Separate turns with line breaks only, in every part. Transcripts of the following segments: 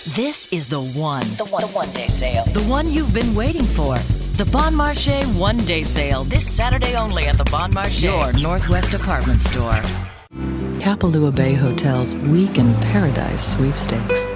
This is the one.
The one-day sale.
The one you've been waiting for. The Bon Marché one-day sale. This Saturday only at the Bon Marché. Your Northwest department store.
Kapalua Bay Hotel's Week in Paradise sweepstakes.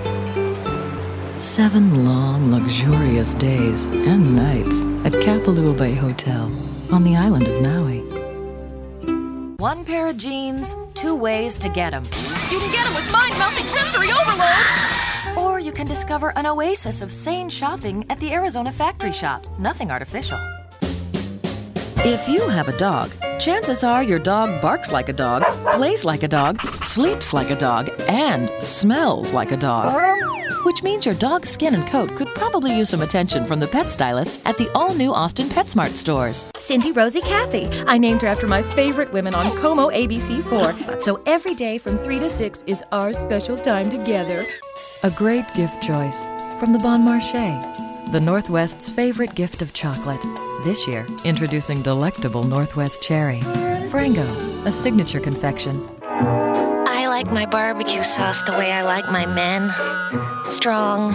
7 long, luxurious days and nights at Kapalua Bay Hotel on the island of Maui.
1 pair of jeans, 2 ways to get them. You can get them with mind-melting sensory overload! Or you can discover an oasis of sane shopping at the Arizona Factory Shops. Nothing artificial. If you have a dog, chances are your dog barks like a dog, plays like a dog, sleeps like a dog, and smells like a dog. Which means your dog's skin and coat could probably use some attention from the pet stylists at the all-new Austin PetSmart stores.
Cindy, Rosie, Kathy. I named her after my favorite women on Como ABC4. So every day from 3 to 6 is our special time together.
A great gift choice from the Bon Marché, the Northwest's favorite gift of chocolate. This year, introducing delectable Northwest Cherry. Frango, a signature confection.
I like my barbecue sauce the way I like my men. Strong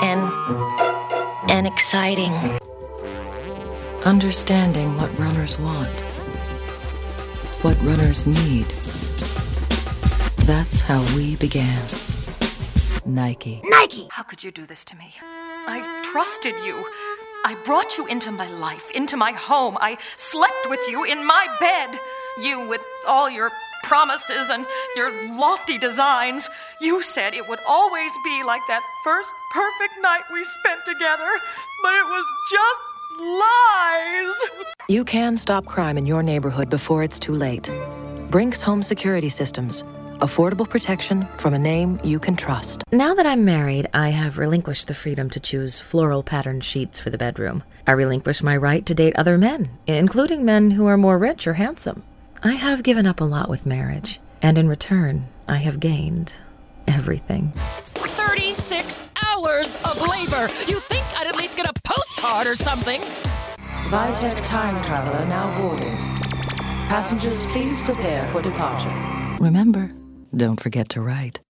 and exciting.
Understanding what runners want. What runners need. That's how we began. Nike.
Nike!
How could you do this to me? I trusted you. I brought you into my life, into my home. I slept with you in my bed. You with all your promises and your lofty designs. You said it would always be like that first perfect night we spent together, but it was just lies.
You can stop crime in your neighborhood before it's too late. Brinks Home Security Systems. Affordable protection from a name you can trust.
Now that I'm married, I have relinquished the freedom to choose floral patterned sheets for the bedroom. I relinquish my right to date other men, including men who are more rich or handsome. I have given up a lot with marriage, and in return, I have gained everything.
36 hours of labor! You think I'd at least get a postcard or something?
Vitek Time Traveler now boarding. Passengers, please prepare for departure. Remember, don't forget to write.